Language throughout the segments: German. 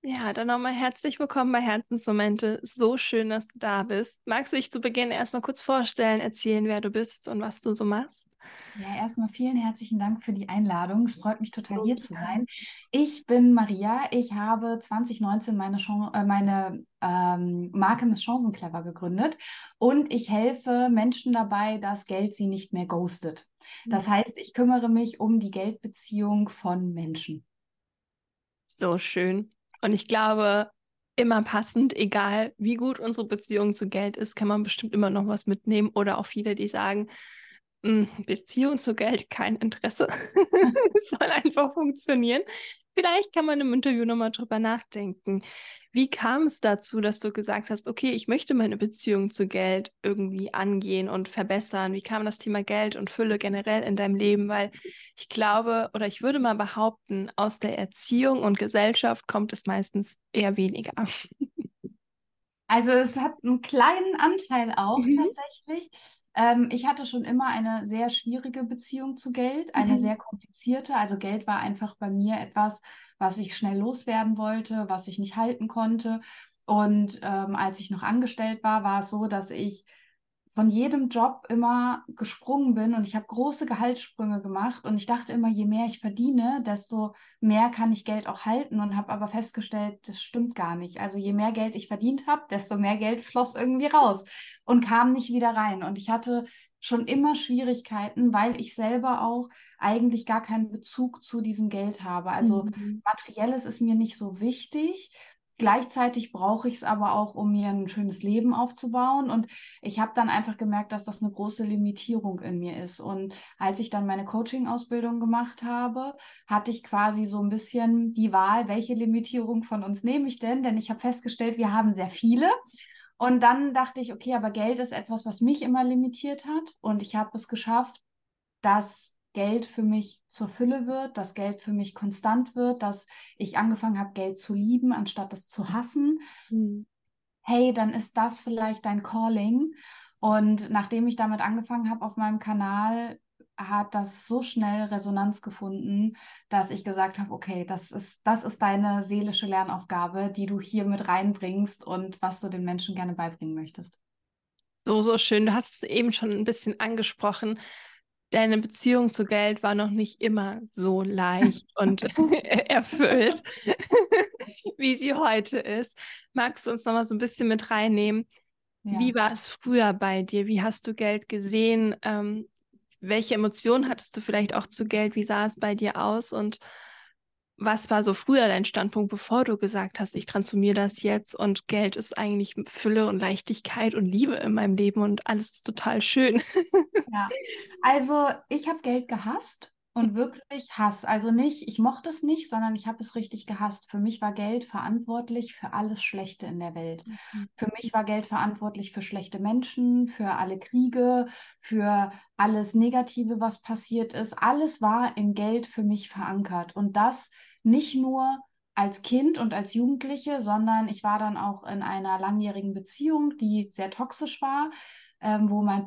Ja, dann nochmal herzlich willkommen bei Herzensmomente. So schön, dass du da bist. Magst du dich zu Beginn erstmal kurz vorstellen, erzählen, wer du bist und was du so machst? Ja, erstmal vielen herzlichen Dank für die Einladung. Es freut mich total, So hier zu gern. sein. Ich bin Maria. Ich habe 2019 meine Marke Miss Chancenclever gegründet und ich helfe Menschen dabei, dass Geld sie nicht mehr ghostet. Das heißt, ich kümmere mich um die Geldbeziehung von Menschen. So schön. Und ich glaube, immer passend, egal wie gut unsere Beziehung zu Geld ist, kann man bestimmt immer noch was mitnehmen. Oder auch viele, die sagen, Beziehung zu Geld, kein Interesse. Es soll einfach funktionieren. Vielleicht kann man im Interview nochmal drüber nachdenken. Wie kam es dazu, dass du gesagt hast, okay, ich möchte meine Beziehung zu Geld irgendwie angehen und verbessern? Wie kam das Thema Geld und Fülle generell in deinem Leben? Weil ich glaube, oder ich würde mal behaupten, aus der Erziehung und Gesellschaft kommt es meistens eher weniger. Also es hat einen kleinen Anteil auch Mhm. tatsächlich. Ich hatte schon immer eine sehr schwierige Beziehung zu Geld, eine Mhm. sehr komplizierte. Also Geld war einfach bei mir etwas, was ich schnell loswerden wollte, was ich nicht halten konnte. Und als ich noch angestellt war, war es so, dass ich von jedem Job immer gesprungen bin und ich habe große Gehaltssprünge gemacht und ich dachte immer, je mehr ich verdiene, desto mehr kann ich Geld auch halten und habe aber festgestellt, das stimmt gar nicht. Also je mehr Geld ich verdient habe, desto mehr Geld floss irgendwie raus und kam nicht wieder rein. Und ich hatte schon immer Schwierigkeiten, weil ich selber auch eigentlich gar keinen Bezug zu diesem Geld habe. Also Mhm. materielles ist mir nicht so wichtig. Gleichzeitig brauche ich es aber auch, um mir ein schönes Leben aufzubauen. Und ich habe dann einfach gemerkt, dass das eine große Limitierung in mir ist. Und als ich dann meine Coaching-Ausbildung gemacht habe, hatte ich quasi so ein bisschen die Wahl, welche Limitierung von uns nehme ich denn? Denn ich habe festgestellt, wir haben sehr viele. Und dann dachte ich, okay, aber Geld ist etwas, was mich immer limitiert hat. Und ich habe es geschafft, dass Geld für mich zur Fülle wird, dass Geld für mich konstant wird, dass ich angefangen habe, Geld zu lieben, anstatt es zu hassen. Mhm. Hey, dann ist das vielleicht dein Calling. Und nachdem ich damit angefangen habe auf meinem Kanal, hat das so schnell Resonanz gefunden, dass ich gesagt habe, okay, das ist deine seelische Lernaufgabe, die du hier mit reinbringst und was du den Menschen gerne beibringen möchtest. So, so schön. Du hast es eben schon ein bisschen angesprochen. Deine Beziehung zu Geld war noch nicht immer so leicht und erfüllt, wie sie heute ist. Magst du uns noch mal so ein bisschen mit reinnehmen? Wie Ja. war es früher bei dir? Wie hast du Geld gesehen? Welche Emotionen hattest du vielleicht auch zu Geld? Wie sah es bei dir aus? Und was war so früher dein Standpunkt, bevor du gesagt hast, ich transformiere das jetzt und Geld ist eigentlich Fülle und Leichtigkeit und Liebe in meinem Leben und alles ist total schön? Ja, also ich habe Geld gehasst und wirklich Hass. Also nicht, ich mochte es nicht, sondern ich habe es richtig gehasst. Für mich war Geld verantwortlich für alles Schlechte in der Welt. Für mich war Geld verantwortlich für schlechte Menschen, für alle Kriege, für alles Negative, was passiert ist. Alles war im Geld für mich verankert. Und das nicht nur als Kind und als Jugendliche, sondern ich war dann auch in einer langjährigen Beziehung, die sehr toxisch war, wo mein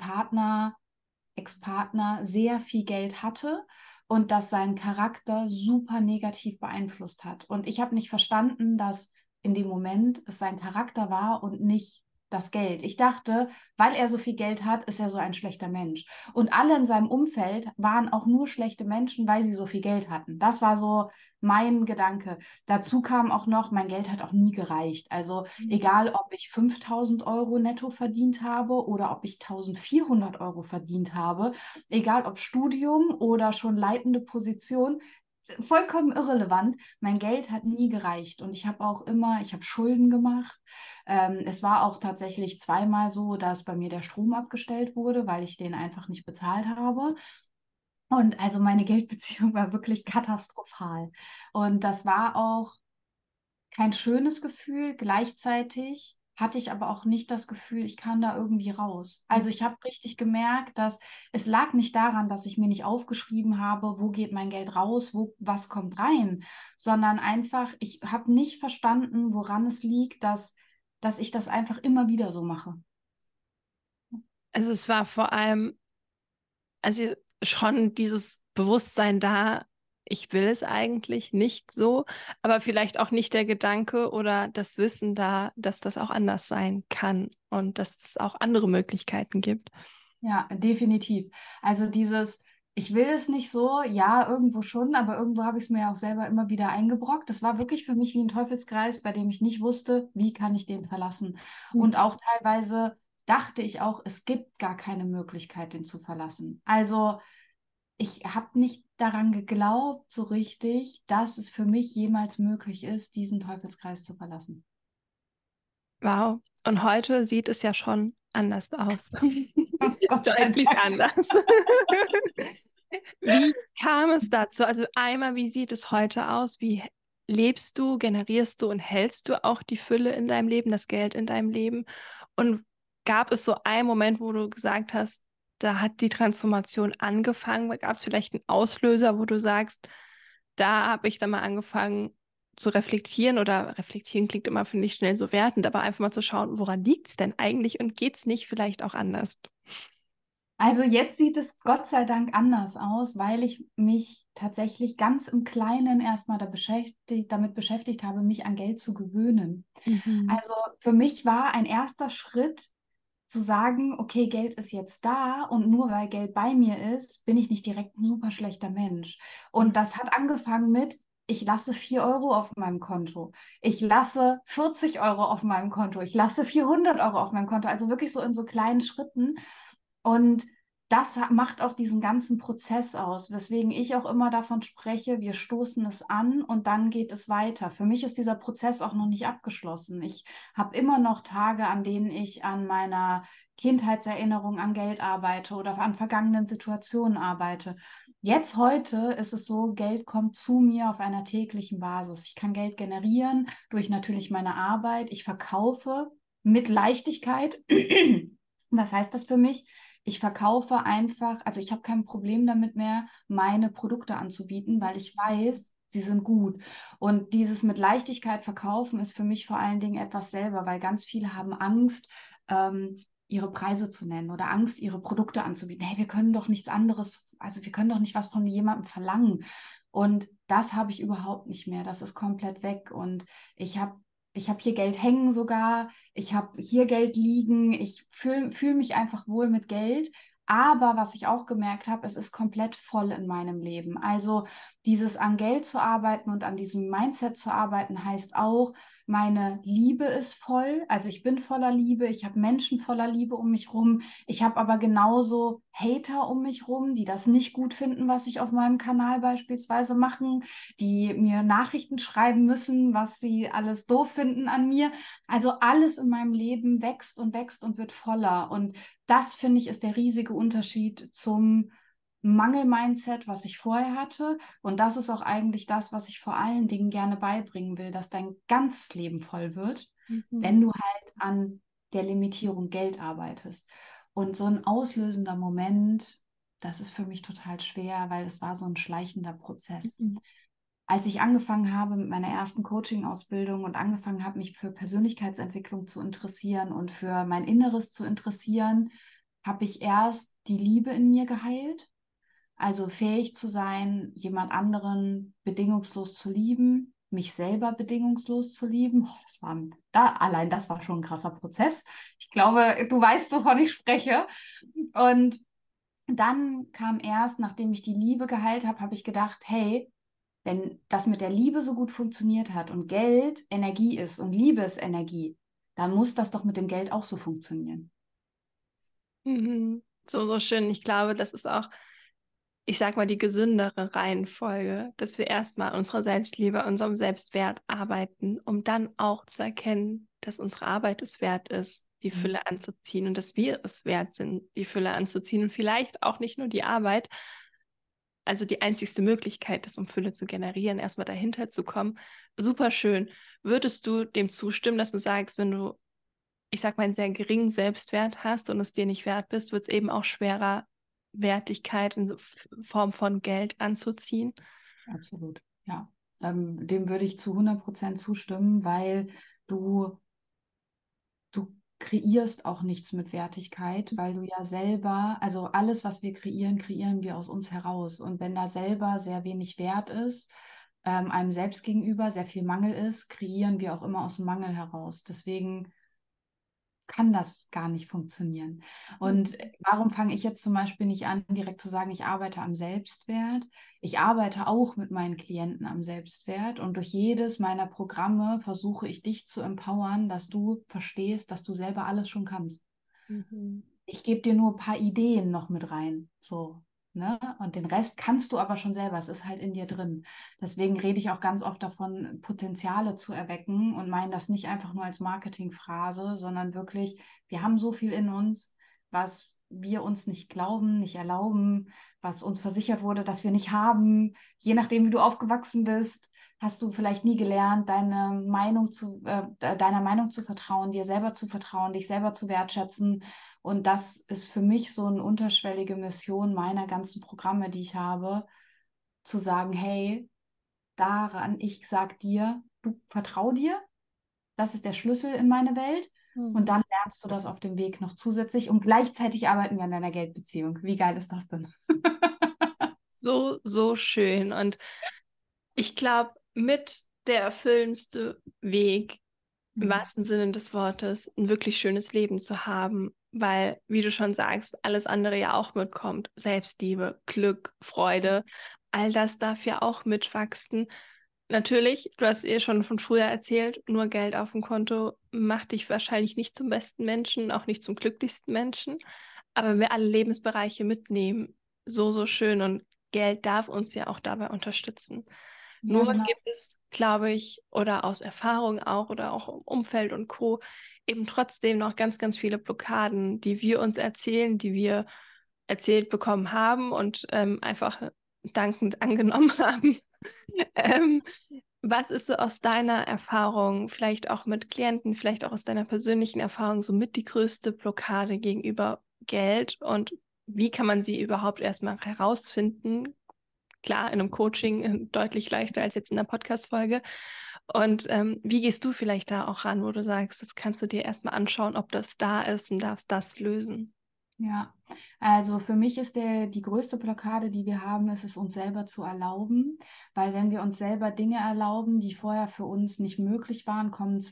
Ex-Partner sehr viel Geld hatte und das seinen Charakter super negativ beeinflusst hat. Und ich habe nicht verstanden, dass in dem Moment es sein Charakter war und nicht das Geld. Ich dachte, weil er so viel Geld hat, ist er so ein schlechter Mensch. Und alle in seinem Umfeld waren auch nur schlechte Menschen, weil sie so viel Geld hatten. Das war so mein Gedanke. Dazu kam auch noch, mein Geld hat auch nie gereicht. Also egal, ob ich 5.000 € netto verdient habe oder ob ich 1.400 € verdient habe, egal ob Studium oder schon leitende Position, vollkommen irrelevant. Mein Geld hat nie gereicht und ich habe Schulden gemacht. Es war auch tatsächlich zweimal so, dass bei mir der Strom abgestellt wurde, weil ich den einfach nicht bezahlt habe. Und also meine Geldbeziehung war wirklich katastrophal. Und das war auch kein schönes Gefühl. Gleichzeitig hatte ich aber auch nicht das Gefühl, ich kam da irgendwie raus. Also ich habe richtig gemerkt, dass es lag nicht daran, dass ich mir nicht aufgeschrieben habe, wo geht mein Geld raus, wo was kommt rein, sondern einfach, ich habe nicht verstanden, woran es liegt, dass ich das einfach immer wieder so mache. Also es war vor allem, also schon dieses Bewusstsein da, ich will es eigentlich nicht so, aber vielleicht auch nicht der Gedanke oder das Wissen da, dass das auch anders sein kann und dass es auch andere Möglichkeiten gibt. Ja, definitiv. Also dieses, ich will es nicht so, ja, irgendwo schon, aber irgendwo habe ich es mir ja auch selber immer wieder eingebrockt. Das war wirklich für mich wie ein Teufelskreis, bei dem ich nicht wusste, wie kann ich den verlassen. Und Mhm. auch teilweise dachte ich auch, es gibt gar keine Möglichkeit, den zu verlassen. Also ich habe nicht daran geglaubt, so richtig, dass es für mich jemals möglich ist, diesen Teufelskreis zu verlassen. Wow. Und heute sieht es ja schon anders aus. Gott sei Deutlich Dank. anders. Wie kam es dazu? Also einmal, wie sieht es heute aus? Wie lebst du, generierst du und hältst du auch die Fülle in deinem Leben, das Geld in deinem Leben? Und gab es so einen Moment, wo du gesagt hast, da hat die Transformation angefangen? Gab es vielleicht einen Auslöser, wo du sagst, da habe ich dann mal angefangen zu reflektieren oder reflektieren klingt immer, finde ich, schnell so wertend, aber einfach mal zu schauen, woran liegt es denn eigentlich und geht es nicht vielleicht auch anders? Also jetzt sieht es Gott sei Dank anders aus, weil ich mich tatsächlich ganz im Kleinen erstmal damit beschäftigt habe, mich an Geld zu gewöhnen. Mhm. Also für mich war ein erster Schritt zu sagen, okay, Geld ist jetzt da und nur weil Geld bei mir ist, bin ich nicht direkt ein super schlechter Mensch. Und Mhm. das hat angefangen mit, ich lasse 4 € auf meinem Konto. Ich lasse 40 € auf meinem Konto. Ich lasse 400 € auf meinem Konto. Also wirklich so in so kleinen Schritten. Und das macht auch diesen ganzen Prozess aus, weswegen ich auch immer davon spreche, wir stoßen es an und dann geht es weiter. Für mich ist dieser Prozess auch noch nicht abgeschlossen. Ich habe immer noch Tage, an denen ich an meiner Kindheitserinnerung an Geld arbeite oder an vergangenen Situationen arbeite. Jetzt heute ist es so, Geld kommt zu mir auf einer täglichen Basis. Ich kann Geld generieren durch natürlich meine Arbeit. Ich verkaufe mit Leichtigkeit. Was heißt das für mich? Ich verkaufe einfach, also ich habe kein Problem damit mehr, meine Produkte anzubieten, weil ich weiß, sie sind gut. Und dieses mit Leichtigkeit verkaufen ist für mich vor allen Dingen etwas selber, weil ganz viele haben Angst, ihre Preise zu nennen oder Angst, ihre Produkte anzubieten. Hey, wir können doch nichts anderes, also wir können doch nicht was von jemandem verlangen. Und das habe ich überhaupt nicht mehr. Das ist komplett weg. Und ich habe hier Geld hängen sogar. Ich habe hier Geld liegen, ich fühl mich einfach wohl mit Geld. Aber was ich auch gemerkt habe, es ist komplett voll in meinem Leben. Also dieses an Geld zu arbeiten und an diesem Mindset zu arbeiten, heißt auch, meine Liebe ist voll. Also ich bin voller Liebe, ich habe Menschen voller Liebe um mich rum. Ich habe aber genauso Hater um mich rum, die das nicht gut finden, was ich auf meinem Kanal beispielsweise mache, die mir Nachrichten schreiben müssen, was sie alles doof finden an mir. Also alles in meinem Leben wächst und wird voller. Und das, finde ich, ist der riesige Unterschied zum Mangel-Mindset, was ich vorher hatte. Und das ist auch eigentlich das, was ich vor allen Dingen gerne beibringen will, dass dein ganzes Leben voll wird, Mhm. wenn du halt an der Limitierung Geld arbeitest. Und so ein auslösender Moment, das ist für mich total schwer, weil es war so ein schleichender Prozess. Mhm. Als ich angefangen habe mit meiner ersten Coaching-Ausbildung und angefangen habe, mich für Persönlichkeitsentwicklung zu interessieren und für mein Inneres zu interessieren, habe ich erst die Liebe in mir geheilt, also fähig zu sein, jemand anderen bedingungslos zu lieben, mich selber bedingungslos zu lieben. Oh, allein das war schon ein krasser Prozess. Ich glaube, du weißt, wovon ich spreche. Und dann kam erst, nachdem ich die Liebe geheilt habe, habe ich gedacht, hey, wenn das mit der Liebe so gut funktioniert hat und Geld Energie ist und Liebe ist Energie, dann muss das doch mit dem Geld auch so funktionieren. Mhm. So, so schön. Ich glaube, das ist auch, ich sag mal, die gesündere Reihenfolge, dass wir erstmal an unserer Selbstliebe, unserem Selbstwert arbeiten, um dann auch zu erkennen, dass unsere Arbeit es wert ist, die Mhm. Fülle anzuziehen und dass wir es wert sind, die Fülle anzuziehen und vielleicht auch nicht nur die Arbeit, also die einzigste Möglichkeit ist, um Fülle zu generieren, erstmal dahinter zu kommen. Super schön. Würdest du dem zustimmen, dass du sagst, wenn du, ich sag mal, einen sehr geringen Selbstwert hast und es dir nicht wert bist, wird es eben auch schwerer, Wertigkeit in Form von Geld anzuziehen? Absolut, ja. Dem würde ich zu 100% zustimmen, weil du, du kreierst auch nichts mit Wertigkeit, weil du ja selber, also alles, was wir kreieren, kreieren wir aus uns heraus. Und wenn da selber sehr wenig Wert ist, einem selbst gegenüber sehr viel Mangel ist, kreieren wir auch immer aus dem Mangel heraus. Deswegen kann das gar nicht funktionieren. Und warum fange ich jetzt zum Beispiel nicht an, direkt zu sagen, ich arbeite am Selbstwert? Ich arbeite auch mit meinen Klienten am Selbstwert und durch jedes meiner Programme versuche ich dich zu empowern, dass du verstehst, dass du selber alles schon kannst. Mhm. Ich gebe dir nur ein paar Ideen noch mit rein, so, ne? Und den Rest kannst du aber schon selber, es ist halt in dir drin. Deswegen rede ich auch ganz oft davon, Potenziale zu erwecken und meine das nicht einfach nur als Marketingphrase, sondern wirklich, wir haben so viel in uns, was wir uns nicht glauben, nicht erlauben, was uns versichert wurde, dass wir nicht haben, je nachdem, wie du aufgewachsen bist. Hast du vielleicht nie gelernt, deiner Meinung zu vertrauen, dir selber zu vertrauen, dich selber zu wertschätzen. Und das ist für mich so eine unterschwellige Mission meiner ganzen Programme, die ich habe, zu sagen, hey, daran, ich sag dir, du vertrau dir, das ist der Schlüssel in meine Welt. Und Mhm. dann lernst du das auf dem Weg noch zusätzlich und gleichzeitig arbeiten wir an deiner Geldbeziehung. Wie geil ist das denn? So, so schön. Und ich glaube, mit der erfüllendste Weg, im Mhm. wahrsten Sinne des Wortes, ein wirklich schönes Leben zu haben, weil, wie du schon sagst, alles andere ja auch mitkommt. Selbstliebe, Glück, Freude, all das darf ja auch mitwachsen. Natürlich, du hast ihr schon von früher erzählt, nur Geld auf dem Konto macht dich wahrscheinlich nicht zum besten Menschen, auch nicht zum glücklichsten Menschen. Aber wenn wir alle Lebensbereiche mitnehmen, so, so schön. Und Geld darf uns ja auch dabei unterstützen. Ja, Nur genau. gibt es, glaube ich, oder aus Erfahrung auch oder auch im Umfeld und Co. eben trotzdem noch ganz, ganz viele Blockaden, die wir uns erzählen, die wir erzählt bekommen haben und einfach dankend angenommen haben. Ähm, Was ist so aus deiner Erfahrung, vielleicht auch mit Klienten, vielleicht auch aus deiner persönlichen Erfahrung, somit die größte Blockade gegenüber Geld und wie kann man sie überhaupt erstmal herausfinden? Klar, in einem Coaching deutlich leichter als jetzt in einer Podcast-Folge. Und wie gehst du vielleicht da auch ran, wo du sagst, das kannst du dir erstmal anschauen, ob das da ist und darfst das lösen? Ja, also für mich ist die größte Blockade, die wir haben, ist es uns selber zu erlauben, weil wenn wir uns selber Dinge erlauben, die vorher für uns nicht möglich waren,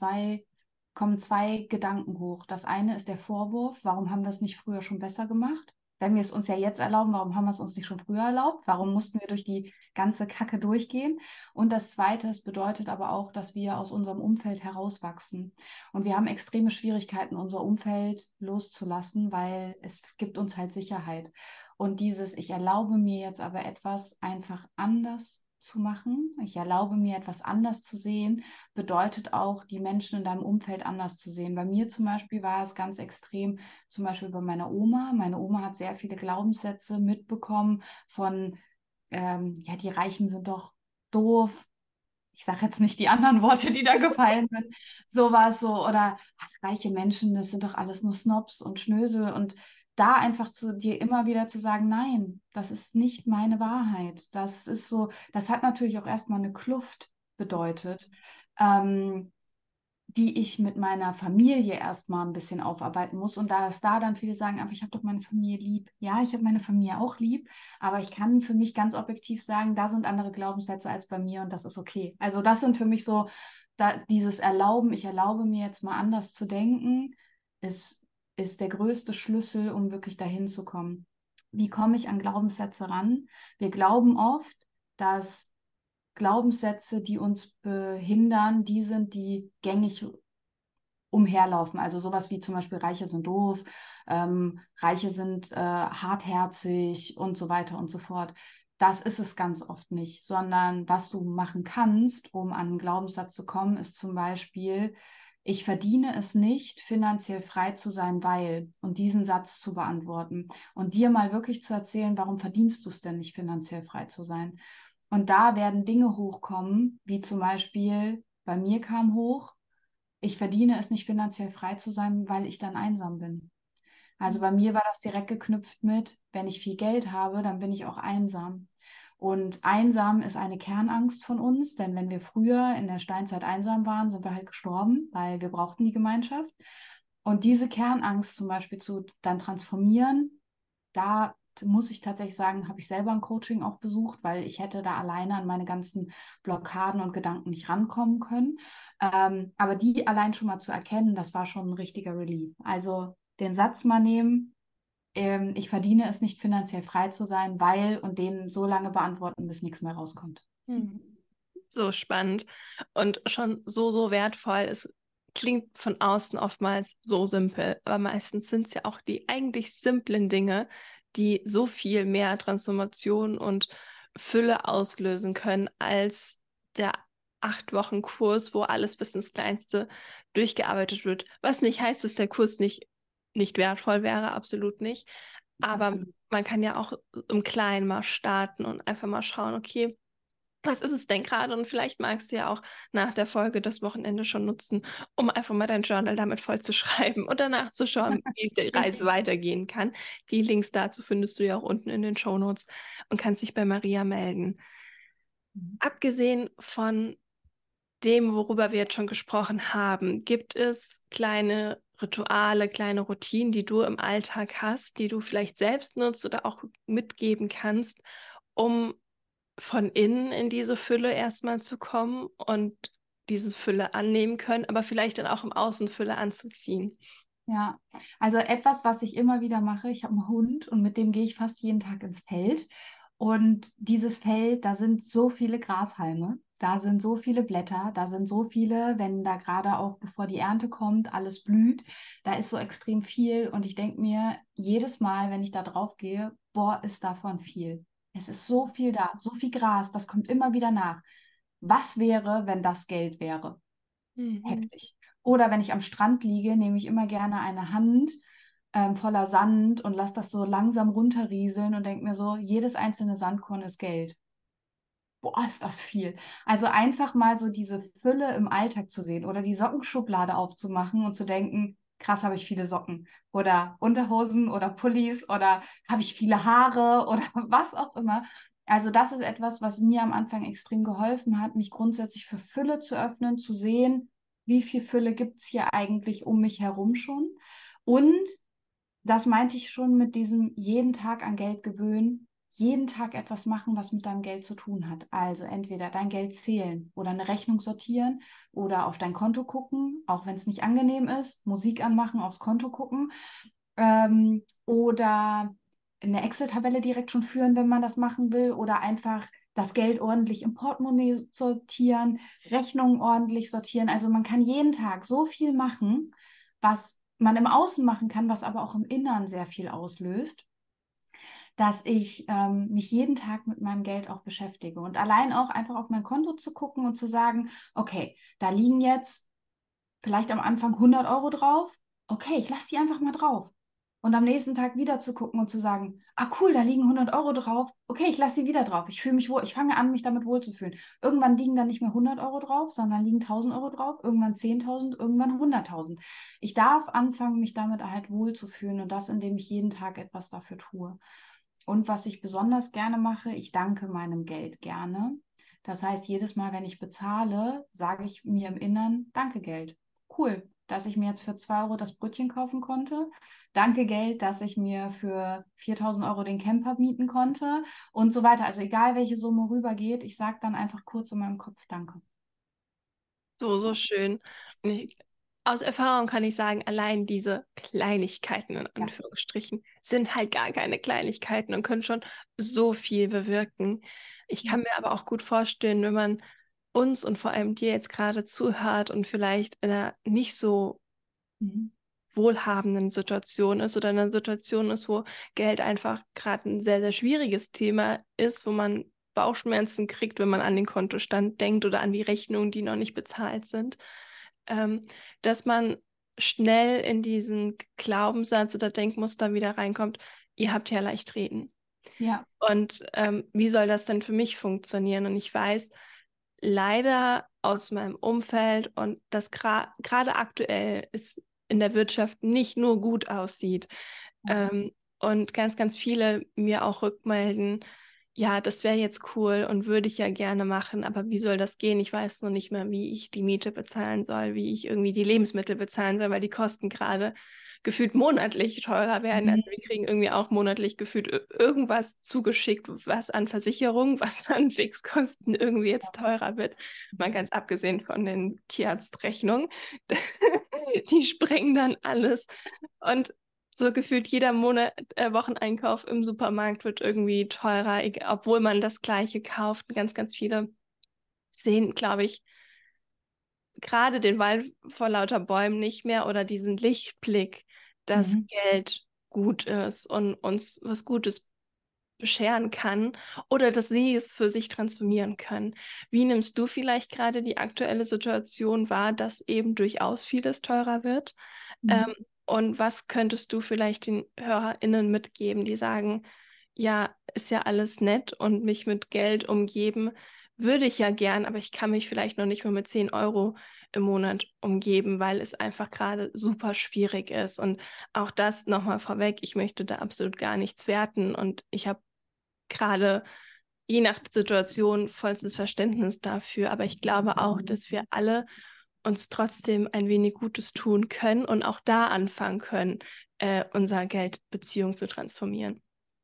kommen zwei Gedanken hoch. Das eine ist der Vorwurf, warum haben wir es nicht früher schon besser gemacht? Wenn wir es uns ja jetzt erlauben, warum haben wir es uns nicht schon früher erlaubt? Warum mussten wir durch die ganze Kacke durchgehen? Und das Zweite, es bedeutet aber auch, dass wir aus unserem Umfeld herauswachsen. Und wir haben extreme Schwierigkeiten, unser Umfeld loszulassen, weil es gibt uns halt Sicherheit. Und ich erlaube mir jetzt aber etwas einfach anders zu machen, ich erlaube mir etwas anders zu sehen, bedeutet auch, die Menschen in deinem Umfeld anders zu sehen. Bei mir zum Beispiel war es ganz extrem, zum Beispiel bei meiner Oma. Meine Oma hat sehr viele Glaubenssätze mitbekommen von, ja, die Reichen sind doch doof, ich sage jetzt nicht die anderen Worte, die da gefallen sind, sowas so, oder ach, reiche Menschen, das sind doch alles nur Snobs und Schnösel und da einfach zu dir immer wieder zu sagen, nein, das ist nicht meine Wahrheit. Das ist so, das hat natürlich auch erstmal eine Kluft bedeutet. Ähm, Die ich mit meiner Familie erstmal ein bisschen aufarbeiten muss. Und da ist da dann viele sagen, aber ich habe doch meine Familie lieb. Ja, ich habe meine Familie auch lieb, aber ich kann für mich ganz objektiv sagen, da sind andere Glaubenssätze als bei mir und das ist okay. Also das sind für mich so, dieses Erlauben, ich erlaube mir jetzt mal anders zu denken, ist der größte Schlüssel, um wirklich dahin zu kommen. Wie komme ich an Glaubenssätze ran? Wir glauben oft, dass Glaubenssätze, die uns behindern, die sind, die gängig umherlaufen. Also sowas wie zum Beispiel Reiche sind doof, Reiche sind hartherzig und so weiter und so fort. Das ist es ganz oft nicht, sondern was du machen kannst, um an einen Glaubenssatz zu kommen, ist zum Beispiel, ich verdiene es nicht, finanziell frei zu sein, weil, und diesen Satz zu beantworten und dir mal wirklich zu erzählen, warum verdienst du es denn nicht, finanziell frei zu sein? Und da werden Dinge hochkommen, wie zum Beispiel bei mir kam hoch, ich verdiene es nicht finanziell frei zu sein, weil ich dann einsam bin. Also bei mir war das direkt geknüpft mit, wenn ich viel Geld habe, dann bin ich auch einsam. Und einsam ist eine Kernangst von uns, denn wenn wir früher in der Steinzeit einsam waren, sind wir halt gestorben, weil wir brauchten die Gemeinschaft. Und diese Kernangst zum Beispiel zu dann transformieren, da muss ich tatsächlich sagen, habe ich selber ein Coaching auch besucht, weil ich hätte da alleine an meine ganzen Blockaden und Gedanken nicht rankommen können. Aber die allein schon mal zu erkennen, das war schon ein richtiger Relief. Also den Satz mal nehmen, ich verdiene es nicht finanziell frei zu sein, weil, und den so lange beantworten, bis nichts mehr rauskommt. So spannend und schon so, so wertvoll. Es klingt von außen oftmals so simpel, aber meistens sind es ja auch die eigentlich simplen Dinge, die so viel mehr Transformation und Fülle auslösen können als der 8 Wochen Kurs, wo alles bis ins Kleinste durchgearbeitet wird. Was nicht heißt, dass der Kurs nicht wertvoll wäre, absolut nicht. Aber Absolut. man kann ja auch im Kleinen mal starten und einfach mal schauen, okay, was ist es denn gerade? Und vielleicht magst du ja auch nach der Folge das Wochenende schon nutzen, um einfach mal dein Journal damit voll zu schreiben und danach zu schauen, wie die Reise weitergehen kann. Die Links dazu findest du ja auch unten in den Shownotes und kannst dich bei Maria melden. Abgesehen von dem, worüber wir jetzt schon gesprochen haben, gibt es kleine Rituale, kleine Routinen, die du im Alltag hast, die du vielleicht selbst nutzt oder auch mitgeben kannst, um von innen in diese Fülle erstmal zu kommen und diese Fülle annehmen können, aber vielleicht dann auch im Außen Fülle anzuziehen. Ja, also etwas, was ich immer wieder mache, ich habe einen Hund und mit dem gehe ich fast jeden Tag ins Feld. Und dieses Feld, da sind so viele Grashalme, da sind so viele Blätter, da sind so viele, wenn da gerade auch bevor die Ernte kommt, alles blüht, da ist so extrem viel. Und ich denke mir jedes Mal, wenn ich da drauf gehe, boah, ist davon viel. Es ist so viel da, so viel Gras, das kommt immer wieder nach. Was wäre, wenn das Geld wäre? Mhm. Heftig. Oder wenn ich am Strand liege, nehme ich immer gerne eine Hand voller Sand und lasse das so langsam runterrieseln und denke mir so, jedes einzelne Sandkorn ist Geld. Boah, ist das viel. Also einfach mal so diese Fülle im Alltag zu sehen oder die Sockenschublade aufzumachen und zu denken, krass, habe ich viele Socken oder Unterhosen oder Pullis oder habe ich viele Haare oder was auch immer. Also das ist etwas, was mir am Anfang extrem geholfen hat, mich grundsätzlich für Fülle zu öffnen, zu sehen, wie viel Fülle gibt es hier eigentlich um mich herum schon. Und das meinte ich schon mit diesem jeden Tag an Geld gewöhnen, jeden Tag etwas machen, was mit deinem Geld zu tun hat. Also entweder dein Geld zählen oder eine Rechnung sortieren oder auf dein Konto gucken, auch wenn es nicht angenehm ist, Musik anmachen, aufs Konto gucken oder eine Excel-Tabelle direkt schon führen, wenn man das machen will oder einfach das Geld ordentlich im Portemonnaie sortieren, Rechnungen ordentlich sortieren. Also man kann jeden Tag so viel machen, was man im Außen machen kann, was aber auch im Inneren sehr viel auslöst, dass ich mich jeden Tag mit meinem Geld auch beschäftige und allein auch einfach auf mein Konto zu gucken und zu sagen, okay, da liegen jetzt vielleicht am Anfang 100 € drauf. Okay, ich lasse die einfach mal drauf. Und am nächsten Tag wieder zu gucken und zu sagen, ah cool, da liegen 100 € drauf. Okay, ich lasse sie wieder drauf. Ich fühle mich wohl, ich fange an, mich damit wohlzufühlen. Irgendwann liegen dann nicht mehr 100 € drauf, sondern liegen 1.000 € drauf. Irgendwann 10.000, irgendwann 100.000. Ich darf anfangen, mich damit halt wohlzufühlen und das, indem ich jeden Tag etwas dafür tue. Und was ich besonders gerne mache, ich danke meinem Geld gerne. Das heißt, jedes Mal, wenn ich bezahle, sage ich mir im Inneren, danke Geld. Cool, dass ich mir jetzt für 2 € das Brötchen kaufen konnte. Danke Geld, dass ich mir für 4.000 € den Camper mieten konnte und so weiter. Also egal, welche Summe rübergeht, ich sage dann einfach kurz in meinem Kopf Danke. So, so schön. Und aus Erfahrung kann ich sagen, allein diese Kleinigkeiten in Ja. Anführungsstrichen sind halt gar keine Kleinigkeiten und können schon so viel bewirken. Ich kann mir aber auch gut vorstellen, wenn man uns und vor allem dir jetzt gerade zuhört und vielleicht in einer nicht so Mhm. wohlhabenden Situation ist oder in einer Situation ist, wo Geld einfach gerade ein sehr, sehr schwieriges Thema ist, wo man Bauchschmerzen kriegt, wenn man an den Kontostand denkt oder an die Rechnungen, die noch nicht bezahlt sind, dass man schnell in diesen Glaubenssatz oder Denkmuster wieder reinkommt, ihr habt ja leicht reden. Ja. Und wie soll das denn für mich funktionieren? Und ich weiß leider aus meinem Umfeld und das gerade aktuell ist in der Wirtschaft nicht nur gut aussieht. Und ganz, ganz viele mir auch rückmelden, ja, das wäre jetzt cool und würde ich ja gerne machen, aber wie soll das gehen? Ich weiß noch nicht mehr, wie ich die Miete bezahlen soll, wie ich irgendwie die Lebensmittel bezahlen soll, weil die Kosten gerade gefühlt monatlich teurer werden. Also wir kriegen irgendwie auch monatlich gefühlt irgendwas zugeschickt, was an Versicherung, was an Fixkosten irgendwie jetzt teurer wird. Mal ganz abgesehen von den Tierarztrechnungen. Die sprengen dann alles. Und so gefühlt jeder Monat, Wocheneinkauf im Supermarkt wird irgendwie teurer, obwohl man das Gleiche kauft. Ganz, ganz viele sehen, glaube ich, gerade den Wald vor lauter Bäumen nicht mehr oder diesen Lichtblick, dass Mhm. Geld gut ist und uns was Gutes bescheren kann oder dass sie es für sich transformieren können. Wie nimmst du vielleicht gerade die aktuelle Situation wahr, dass eben durchaus vieles teurer wird? Ähm, Mhm. und was könntest du vielleicht den HörerInnen mitgeben, die sagen, ja, ist ja alles nett und mich mit Geld umgeben, würde ich ja gern, aber ich kann mich vielleicht noch nicht mal mit 10 Euro im Monat umgeben, weil es einfach gerade super schwierig ist. Und auch das nochmal vorweg, ich möchte da absolut gar nichts werten und ich habe gerade je nach Situation vollstes Verständnis dafür, aber ich glaube auch, dass wir alle uns trotzdem ein wenig Gutes tun können und auch da anfangen können, unsere Geldbeziehung zu transformieren.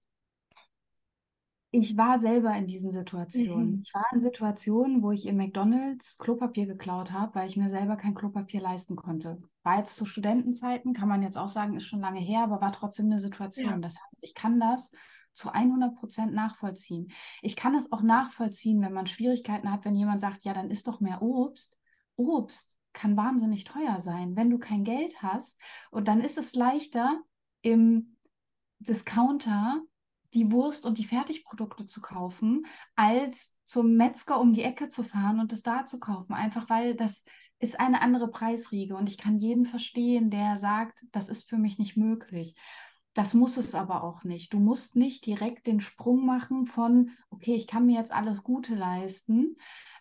Ich war selber in diesen Situationen. Mhm. Ich war in Situationen, wo ich im McDonald's Klopapier geklaut habe, weil ich mir selber kein Klopapier leisten konnte. War jetzt zu Studentenzeiten, kann man jetzt auch sagen, ist schon lange her, aber war trotzdem eine Ja. Situation. Das heißt, ich kann das zu 100% nachvollziehen. Ich kann es auch nachvollziehen, wenn man Schwierigkeiten hat, wenn jemand sagt, ja, dann isst doch mehr Obst. Obst kann wahnsinnig teuer sein, wenn du kein Geld hast. Und dann ist es leichter, im Discounter die Wurst und die Fertigprodukte zu kaufen, als zum Metzger um die Ecke zu fahren und es da zu kaufen. Einfach weil das ist eine andere Preisriege und ich kann jeden verstehen, der sagt, das ist für mich nicht möglich. Das muss es aber auch nicht. Du musst nicht direkt den Sprung machen von, okay, ich kann mir jetzt alles Gute leisten,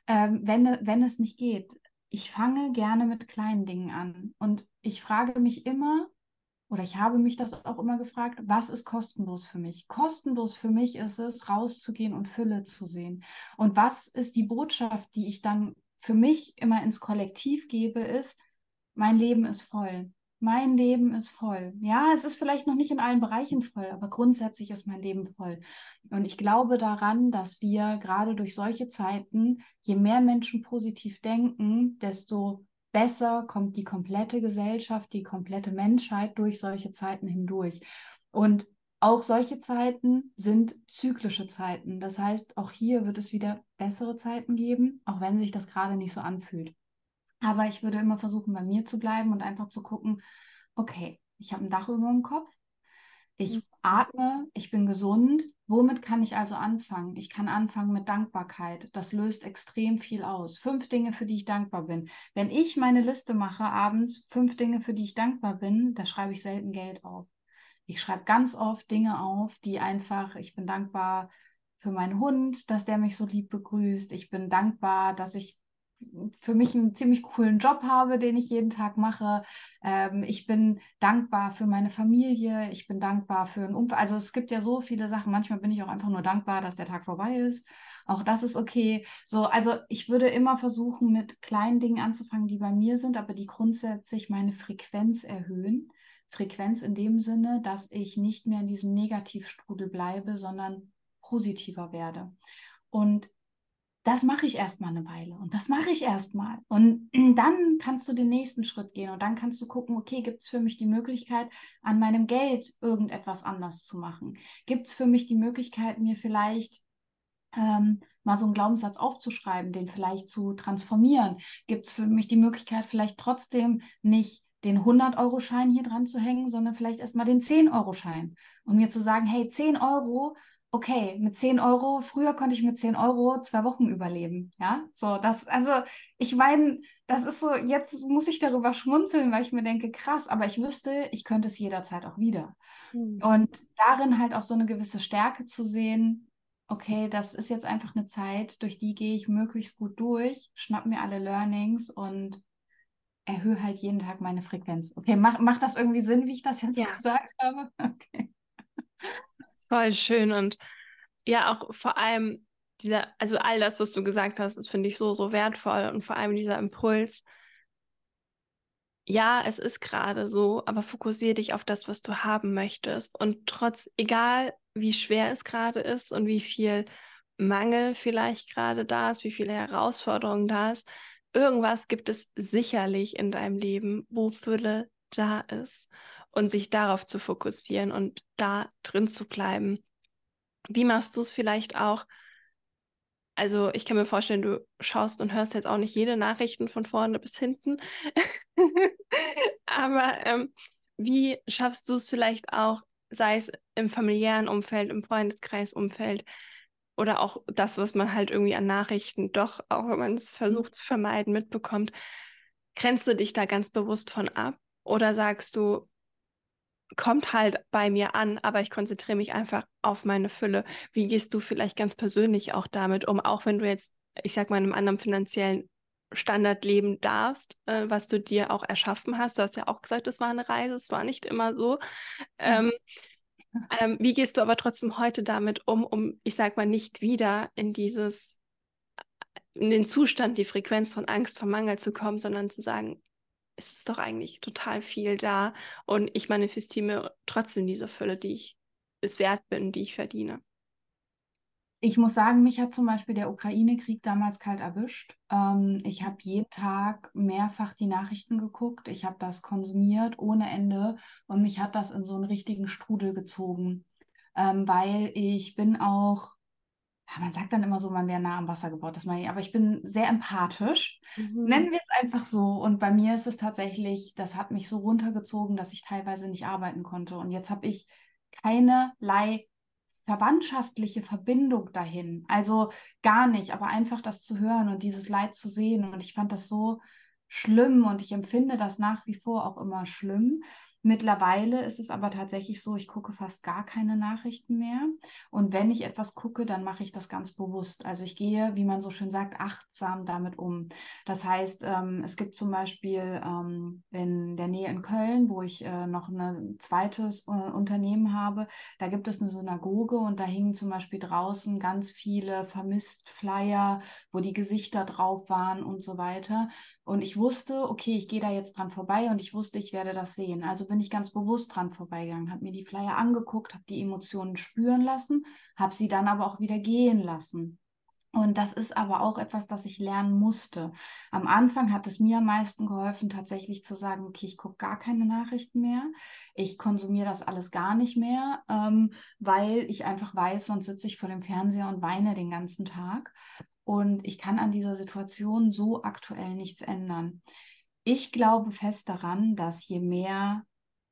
wenn es nicht geht. Ich fange gerne mit kleinen Dingen an und ich frage mich immer, oder ich habe mich das auch immer gefragt, was ist kostenlos für mich? Kostenlos für mich ist es, rauszugehen und Fülle zu sehen. Und was ist die Botschaft, die ich dann für mich immer ins Kollektiv gebe, ist, mein Leben ist voll. Mein Leben ist voll. Ja, es ist vielleicht noch nicht in allen Bereichen voll, aber grundsätzlich ist mein Leben voll. Und ich glaube daran, dass wir gerade durch solche Zeiten, je mehr Menschen positiv denken, desto besser kommt die komplette Gesellschaft, die komplette Menschheit durch solche Zeiten hindurch. Und auch solche Zeiten sind zyklische Zeiten. Das heißt, auch hier wird es wieder bessere Zeiten geben, auch wenn sich das gerade nicht so anfühlt. Aber ich würde immer versuchen, bei mir zu bleiben und einfach zu gucken, okay, ich habe ein Dach über dem Kopf, ich atme, ich bin gesund. Womit kann ich also anfangen? Ich kann anfangen mit Dankbarkeit. Das löst extrem viel aus. 5 Dinge, für die ich dankbar bin. Wenn ich meine Liste mache abends, 5 Dinge, für die ich dankbar bin, da schreibe ich selten Geld auf. Ich schreibe ganz oft Dinge auf, die einfach, ich bin dankbar für meinen Hund, dass der mich so lieb begrüßt. Ich bin dankbar, dass ich für mich einen ziemlich coolen Job habe, den ich jeden Tag mache. Ich bin dankbar für meine Familie. Ich bin dankbar für ein Umfeld. Also es gibt ja so viele Sachen. Manchmal bin ich auch einfach nur dankbar, dass der Tag vorbei ist. Auch das ist okay. So, also ich würde immer versuchen, mit kleinen Dingen anzufangen, die bei mir sind, aber die grundsätzlich meine Frequenz erhöhen. Frequenz in dem Sinne, dass ich nicht mehr in diesem Negativstrudel bleibe, sondern positiver werde. Und das mache ich erstmal eine Weile und das mache ich erstmal. Und dann kannst du den nächsten Schritt gehen und dann kannst du gucken, okay, gibt es für mich die Möglichkeit, an meinem Geld irgendetwas anders zu machen? Gibt es für mich die Möglichkeit, mir vielleicht mal so einen Glaubenssatz aufzuschreiben, den vielleicht zu transformieren? Gibt es für mich die Möglichkeit, vielleicht trotzdem nicht den 100-Euro-Schein hier dran zu hängen, sondern vielleicht erstmal den 10-Euro-Schein und mir zu sagen, hey, 10 Euro, okay, mit 10 Euro, früher konnte ich mit 10 Euro 2 Wochen überleben. Ja, so, das, also ich meine, das ist so, jetzt muss ich darüber schmunzeln, weil ich mir denke, krass, aber ich wüsste, ich könnte es jederzeit auch wieder. Mhm. Und darin halt auch so eine gewisse Stärke zu sehen, okay, das ist jetzt einfach eine Zeit, durch die gehe ich möglichst gut durch, schnapp mir alle Learnings und erhöhe halt jeden Tag meine Frequenz. Okay, macht das irgendwie Sinn, wie ich das jetzt Ja, gesagt habe? Okay. voll schön und ja, auch vor allem also all das, was du gesagt hast, das finde ich so, so wertvoll und vor allem dieser Impuls, ja, es ist gerade so, aber fokussiere dich auf das, was du haben möchtest. Und egal wie schwer es gerade ist und wie viel Mangel vielleicht gerade da ist, wie viele Herausforderungen da ist, irgendwas gibt es sicherlich in deinem Leben, wo Fülle da ist. Und sich darauf zu fokussieren und da drin zu bleiben. Wie machst du es vielleicht auch? Also ich kann mir vorstellen, du schaust und hörst jetzt auch nicht jede Nachrichten von vorne bis hinten. Aber wie schaffst du es vielleicht auch, sei es im familiären Umfeld, im Freundeskreisumfeld oder auch das, was man halt irgendwie an Nachrichten doch, auch wenn man es versucht zu vermeiden, mitbekommt, grenzt du dich da ganz bewusst von ab? Oder sagst du, kommt halt bei mir an, aber ich konzentriere mich einfach auf meine Fülle. Wie gehst du vielleicht ganz persönlich auch damit um, auch wenn du jetzt, ich sag mal, in einem anderen finanziellen Standard leben darfst, was du dir auch erschaffen hast. Du hast ja auch gesagt, es war eine Reise, es war nicht immer so. Ja. Ähm, wie gehst du aber trotzdem heute damit um, ich sag mal, nicht wieder in den Zustand, die Frequenz von Angst vor Mangel zu kommen, sondern zu sagen, es ist doch eigentlich total viel da und ich manifestiere mir trotzdem diese Fülle, die ich es wert bin, die ich verdiene. Ich muss sagen, mich hat zum Beispiel der Ukraine-Krieg damals kalt erwischt. Ich habe jeden Tag mehrfach die Nachrichten geguckt. Ich habe das konsumiert ohne Ende und mich hat das in so einen richtigen Strudel gezogen, weil ich bin auch, ja, man sagt dann immer so, man wäre nah am Wasser gebaut, das meine ich, aber ich bin sehr empathisch. Mhm. Nennen wir es einfach so. Und bei mir ist es tatsächlich, das hat mich so runtergezogen, dass ich teilweise nicht arbeiten konnte. Und jetzt habe ich keinerlei verwandtschaftliche Verbindung dahin. Also gar nicht, aber einfach das zu hören und dieses Leid zu sehen. Und ich fand das so schlimm und ich empfinde das nach wie vor auch immer schlimm. Mittlerweile ist es aber tatsächlich so, ich gucke fast gar keine Nachrichten mehr. Und wenn ich etwas gucke, dann mache ich das ganz bewusst. Also ich gehe, wie man so schön sagt, achtsam damit um. Das heißt, es gibt zum Beispiel in der Nähe in Köln, wo ich noch ein zweites Unternehmen habe, da gibt es eine Synagoge und da hingen zum Beispiel draußen ganz viele Vermisst-Flyer, wo die Gesichter drauf waren und so weiter. Und ich wusste, okay, ich gehe da jetzt dran vorbei und ich wusste, ich werde das sehen. Also bin ich ganz bewusst dran vorbeigegangen, habe mir die Flyer angeguckt, habe die Emotionen spüren lassen, habe sie dann aber auch wieder gehen lassen. Und das ist aber auch etwas, das ich lernen musste. Am Anfang hat es mir am meisten geholfen, tatsächlich zu sagen, okay, ich gucke gar keine Nachrichten mehr. Ich konsumiere das alles gar nicht mehr, weil ich einfach weiß, sonst sitze ich vor dem Fernseher und weine den ganzen Tag. Und ich kann an dieser Situation so aktuell nichts ändern. Ich glaube fest daran, dass je mehr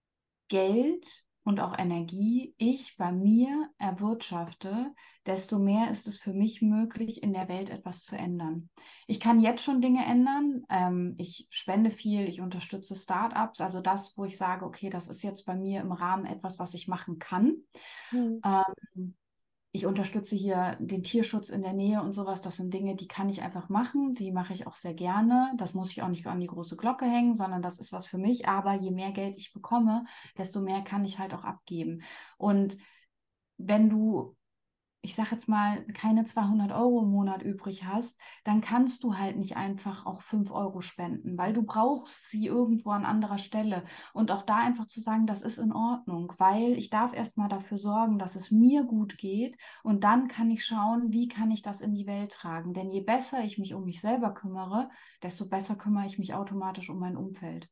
Geld und auch Energie ich bei mir erwirtschafte, desto mehr ist es für mich möglich, in der Welt etwas zu ändern. Ich kann jetzt schon Dinge ändern. Ich spende viel, ich unterstütze Startups, also das, wo ich sage, okay, das ist jetzt bei mir im Rahmen etwas, was ich machen kann. Mhm. Ähm, Ich unterstütze hier den Tierschutz in der Nähe und sowas. Das sind Dinge, die kann ich einfach machen. Die mache ich auch sehr gerne. Das muss ich auch nicht an die große Glocke hängen, sondern das ist was für mich. Aber je mehr Geld ich bekomme, desto mehr kann ich halt auch abgeben. Und wenn du, ich sage jetzt mal, keine 200 € im Monat übrig hast, dann kannst du halt nicht einfach auch 5 € spenden, weil du brauchst sie irgendwo an anderer Stelle. Und auch da einfach zu sagen, das ist in Ordnung, weil ich darf erstmal dafür sorgen, dass es mir gut geht und dann kann ich schauen, wie kann ich das in die Welt tragen. Denn je besser ich mich um mich selber kümmere, desto besser kümmere ich mich automatisch um mein Umfeld.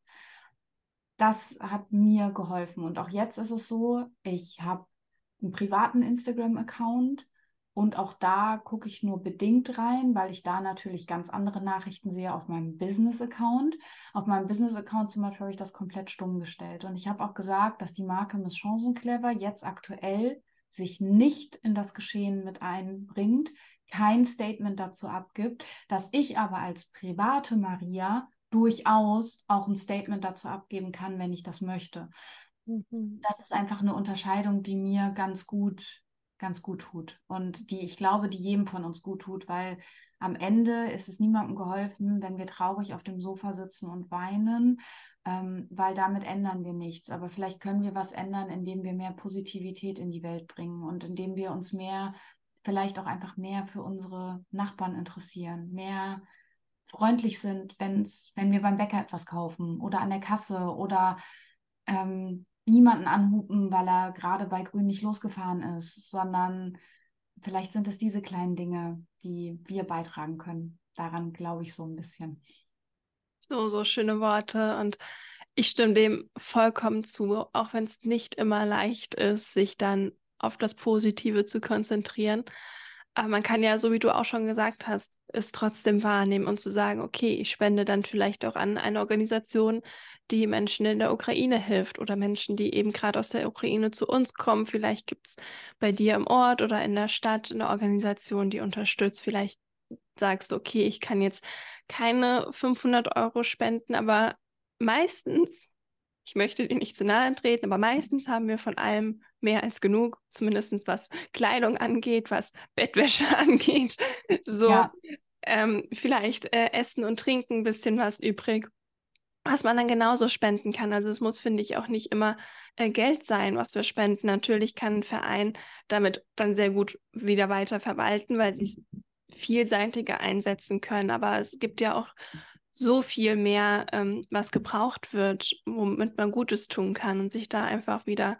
Das hat mir geholfen. Und auch jetzt ist es so, ich habe einen privaten Instagram-Account und auch da gucke ich nur bedingt rein, weil ich da natürlich ganz andere Nachrichten sehe auf meinem Business-Account. Auf meinem Business-Account zum Beispiel habe ich das komplett stumm gestellt. Und ich habe auch gesagt, dass die Marke Miss Chancenclever jetzt aktuell sich nicht in das Geschehen mit einbringt, kein Statement dazu abgibt, dass ich aber als private Maria durchaus auch ein Statement dazu abgeben kann, wenn ich das möchte. Mhm. Das ist einfach eine Unterscheidung, die mir ganz gut tut und die ich glaube, die jedem von uns gut tut, weil am Ende ist es niemandem geholfen, wenn wir traurig auf dem Sofa sitzen und weinen, weil damit ändern wir nichts. Aber vielleicht können wir was ändern, indem wir mehr Positivität in die Welt bringen und indem wir uns mehr vielleicht auch einfach mehr für unsere Nachbarn interessieren, mehr freundlich sind, wenn wir beim Bäcker etwas kaufen oder an der Kasse oder niemanden anhupen, weil er gerade bei Grün nicht losgefahren ist, sondern vielleicht sind es diese kleinen Dinge, die wir beitragen können. Daran glaube ich so ein bisschen. So, so schöne Worte und ich stimme dem vollkommen zu, auch wenn es nicht immer leicht ist, sich dann auf das Positive zu konzentrieren. Aber man kann ja, so wie du auch schon gesagt hast, es trotzdem wahrnehmen und zu sagen, okay, ich spende dann vielleicht auch an eine Organisation, die Menschen in der Ukraine hilft oder Menschen, die eben gerade aus der Ukraine zu uns kommen. Vielleicht gibt es bei dir im Ort oder in der Stadt eine Organisation, die unterstützt. Vielleicht sagst du, okay, ich kann jetzt keine 500 € spenden, aber meistens, ich möchte dir nicht zu nahe treten, aber meistens haben wir von allem mehr als genug, zumindest was Kleidung angeht, was Bettwäsche angeht. So, Ja, vielleicht Essen und Trinken ein bisschen was übrig, was man dann genauso spenden kann. Also es muss, finde ich, auch nicht immer Geld sein, was wir spenden. Natürlich kann ein Verein damit dann sehr gut wieder weiter verwalten, weil sie es vielseitiger einsetzen können. Aber es gibt ja auch so viel mehr, was gebraucht wird, womit man Gutes tun kann und sich da einfach wieder,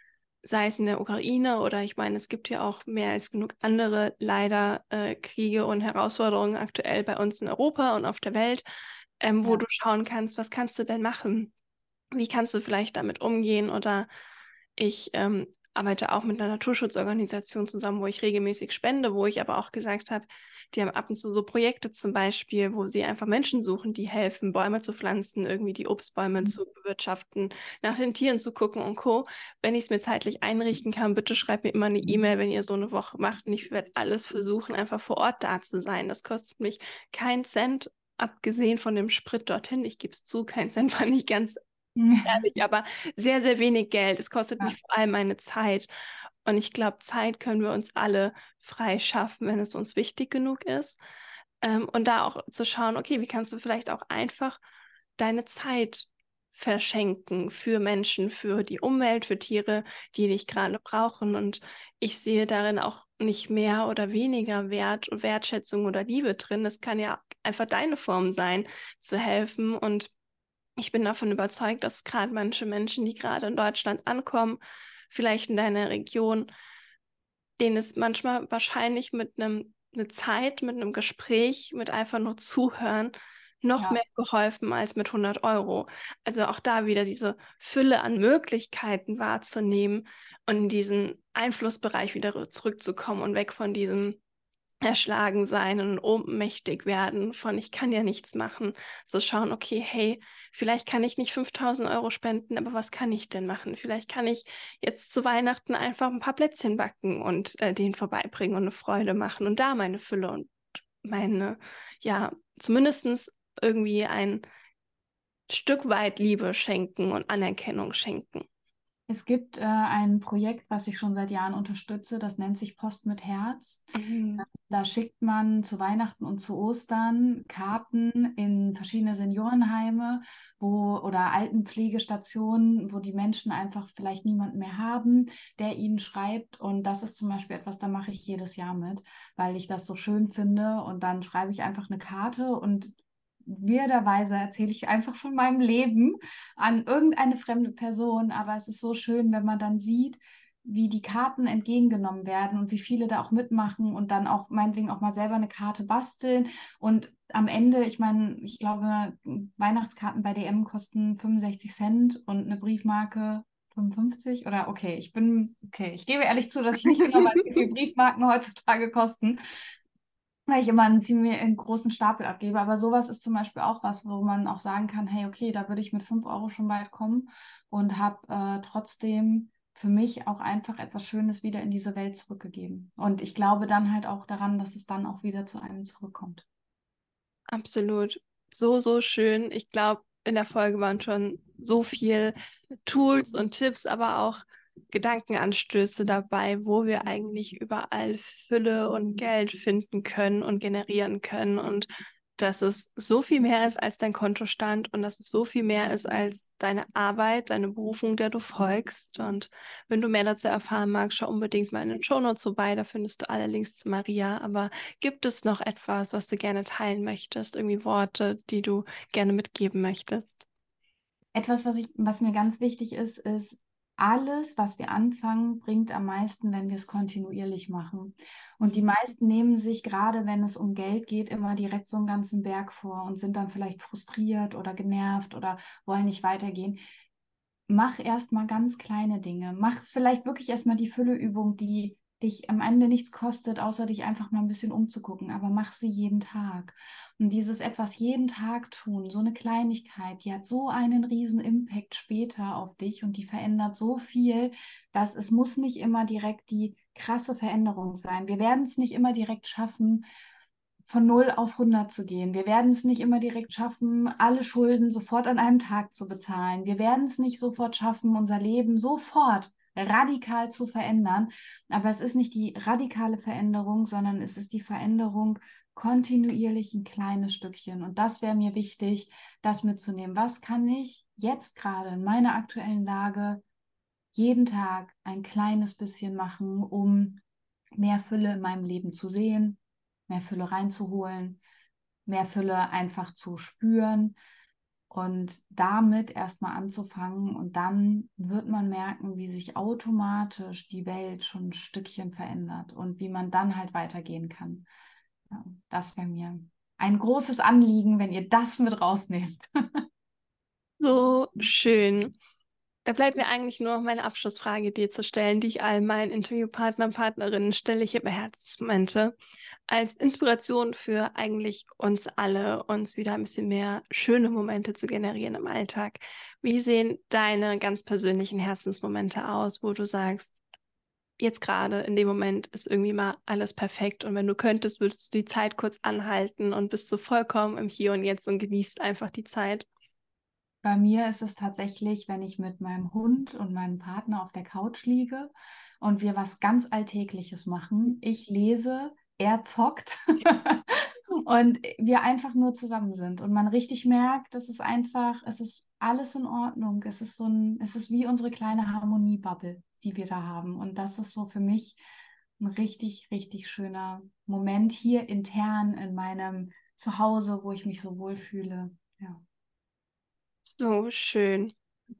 sei es in der Ukraine oder ich meine, es gibt ja auch mehr als genug andere leider Kriege und Herausforderungen aktuell bei uns in Europa und auf der Welt, wo ja, du schauen kannst, was kannst du denn machen? Wie kannst du vielleicht damit umgehen? Oder ich arbeite auch mit einer Naturschutzorganisation zusammen, wo ich regelmäßig spende, wo ich aber auch gesagt habe, die haben ab und zu so Projekte zum Beispiel, wo sie einfach Menschen suchen, die helfen, Bäume zu pflanzen, irgendwie die Obstbäume zu bewirtschaften, nach den Tieren zu gucken und Co. Wenn ich es mir zeitlich einrichten kann, bitte schreibt mir immer eine E-Mail, wenn ihr so eine Woche macht. Und ich werde alles versuchen, einfach vor Ort da zu sein. Das kostet mich keinen Cent, abgesehen von dem Sprit dorthin. Ich gebe es zu, kein Cent war nicht ganz ehrlich, aber sehr, sehr wenig Geld. Es kostet ja, mich vor allem meine Zeit. Und ich glaube, Zeit können wir uns alle frei schaffen, wenn es uns wichtig genug ist. Und da auch zu schauen, okay, wie kannst du vielleicht auch einfach deine Zeit verschenken für Menschen, für die Umwelt, für Tiere, die dich gerade brauchen. Und ich sehe darin auch nicht mehr oder weniger Wert, Wertschätzung oder Liebe drin. Es kann ja einfach deine Form sein, zu helfen. Und ich bin davon überzeugt, dass gerade manche Menschen, die gerade in Deutschland ankommen, vielleicht in deiner Region, denen ist manchmal wahrscheinlich mit eine Zeit, mit einem Gespräch, mit einfach nur zuhören, noch mehr ja. geholfen als mit 100 €. Also auch da wieder diese Fülle an Möglichkeiten wahrzunehmen und in diesen Einflussbereich wieder zurückzukommen und weg von diesem erschlagen sein und ohnmächtig werden von ich kann ja nichts machen. So schauen, okay, hey, vielleicht kann ich nicht 5.000 € spenden, aber was kann ich denn machen? Vielleicht kann ich jetzt zu Weihnachten einfach ein paar Plätzchen backen und denen vorbeibringen und eine Freude machen und da meine Fülle und meine, ja, zumindest irgendwie ein Stück weit Liebe schenken und Anerkennung schenken. Es gibt ein Projekt, was ich schon seit Jahren unterstütze, das nennt sich Post mit Herz. Mhm. Da schickt man zu Weihnachten und zu Ostern Karten in verschiedene Seniorenheime oder Altenpflegestationen, wo die Menschen einfach vielleicht niemanden mehr haben, der ihnen schreibt. Und das ist zum Beispiel etwas, da mache ich jedes Jahr mit, weil ich das so schön finde. Und dann schreibe ich einfach eine Karte und weirderweise erzähle ich einfach von meinem Leben an irgendeine fremde Person. Aber es ist so schön, wenn man dann sieht, wie die Karten entgegengenommen werden und wie viele da auch mitmachen und dann auch meinetwegen auch mal selber eine Karte basteln. Und am Ende, ich meine, ich glaube, Weihnachtskarten bei DM kosten 65 Cent und eine Briefmarke 55 oder okay, ich gebe ehrlich zu, dass ich nicht genau weiß, wie viel Briefmarken heutzutage kosten, weil ich immer einen großen Stapel abgebe. Aber sowas ist zum Beispiel auch was, wo man auch sagen kann, hey, okay, da würde ich mit 5 € schon weit kommen und habe trotzdem für mich auch einfach etwas Schönes wieder in diese Welt zurückgegeben. Und ich glaube dann halt auch daran, dass es dann auch wieder zu einem zurückkommt. Absolut. So, so schön. Ich glaube, in der Folge waren schon so viel Tools und Tipps, aber auch Gedankenanstöße dabei, wo wir eigentlich überall Fülle und Geld finden können und generieren können und dass es so viel mehr ist als dein Kontostand und dass es so viel mehr ist als deine Arbeit, deine Berufung, der du folgst. Und wenn du mehr dazu erfahren magst, schau unbedingt mal in den Shownotes vorbei, da findest du alle Links zu Maria. Aber gibt es noch etwas, was du gerne teilen möchtest? Irgendwie Worte, die du gerne mitgeben möchtest? Etwas, was mir ganz wichtig ist, ist, alles, was wir anfangen, bringt am meisten, wenn wir es kontinuierlich machen. Und die meisten nehmen sich, gerade wenn es um Geld geht, immer direkt so einen ganzen Berg vor und sind dann vielleicht frustriert oder genervt oder wollen nicht weitergehen. Mach erstmal ganz kleine Dinge. Mach vielleicht wirklich erstmal die Fülleübung, die dich am Ende nichts kostet, außer dich einfach mal ein bisschen umzugucken. Aber mach sie jeden Tag. Und dieses etwas jeden Tag tun, so eine Kleinigkeit, die hat so einen riesen Impact später auf dich und die verändert so viel, dass es muss nicht immer direkt die krasse Veränderung sein. Wir werden es nicht immer direkt schaffen, von 0 auf 100 zu gehen. Wir werden es nicht immer direkt schaffen, alle Schulden sofort an einem Tag zu bezahlen. Wir werden es nicht sofort schaffen, unser Leben sofort radikal zu verändern. Aber es ist nicht die radikale Veränderung, sondern es ist die Veränderung kontinuierlich ein kleines Stückchen. Und das wäre mir wichtig, das mitzunehmen. Was kann ich jetzt gerade in meiner aktuellen Lage jeden Tag ein kleines bisschen machen, um mehr Fülle in meinem Leben zu sehen, mehr Fülle reinzuholen, mehr Fülle einfach zu spüren und damit erstmal anzufangen. Und dann wird man merken, wie sich automatisch die Welt schon ein Stückchen verändert und wie man dann halt weitergehen kann. Ja, das wäre mir ein großes Anliegen, wenn ihr das mit rausnehmt. So schön. Da bleibt mir eigentlich nur noch meine Abschlussfrage dir zu stellen, die ich all meinen Interviewpartnern, Partnerinnen stelle. Ich habe Herzensmomente als Inspiration für eigentlich uns alle, uns wieder ein bisschen mehr schöne Momente zu generieren im Alltag. Wie sehen deine ganz persönlichen Herzensmomente aus, wo du sagst, jetzt gerade in dem Moment ist irgendwie mal alles perfekt und wenn du könntest, würdest du die Zeit kurz anhalten und bist so vollkommen im Hier und Jetzt und genießt einfach die Zeit? Bei mir ist es tatsächlich, wenn ich mit meinem Hund und meinem Partner auf der Couch liege und wir was ganz Alltägliches machen. Ich lese, er zockt und wir einfach nur zusammen sind und man richtig merkt, es ist einfach, es ist alles in Ordnung. Es ist wie unsere kleine Harmoniebubble, die wir da haben. Und das ist so für mich ein richtig, richtig schöner Moment hier intern in meinem Zuhause, wo ich mich so wohlfühle. Ja. So schön.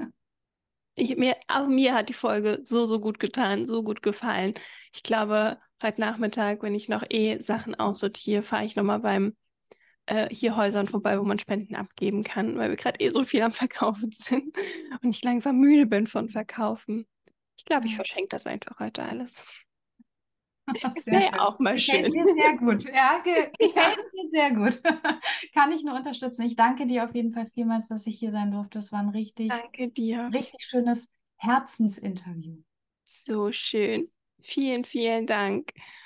Auch mir hat die Folge so, so gut getan, so gut gefallen. Ich glaube, heute Nachmittag, wenn ich noch Sachen aussortiere, fahre ich nochmal beim hier Häusern vorbei, wo man Spenden abgeben kann, weil wir gerade so viel am Verkaufen sind und ich langsam müde bin von Verkaufen. Ich glaube, ich Ja. verschenke das einfach heute alles. Das Sehr wäre ja schön. auch mal Gefällt schön. mir sehr gut. Ja, Ja, gefällt mir sehr gut. Kann ich nur unterstützen. Ich danke dir auf jeden Fall vielmals, dass ich hier sein durfte. Es war ein richtig, danke dir. richtig schönes Herzensinterview. So schön. Vielen, vielen Dank.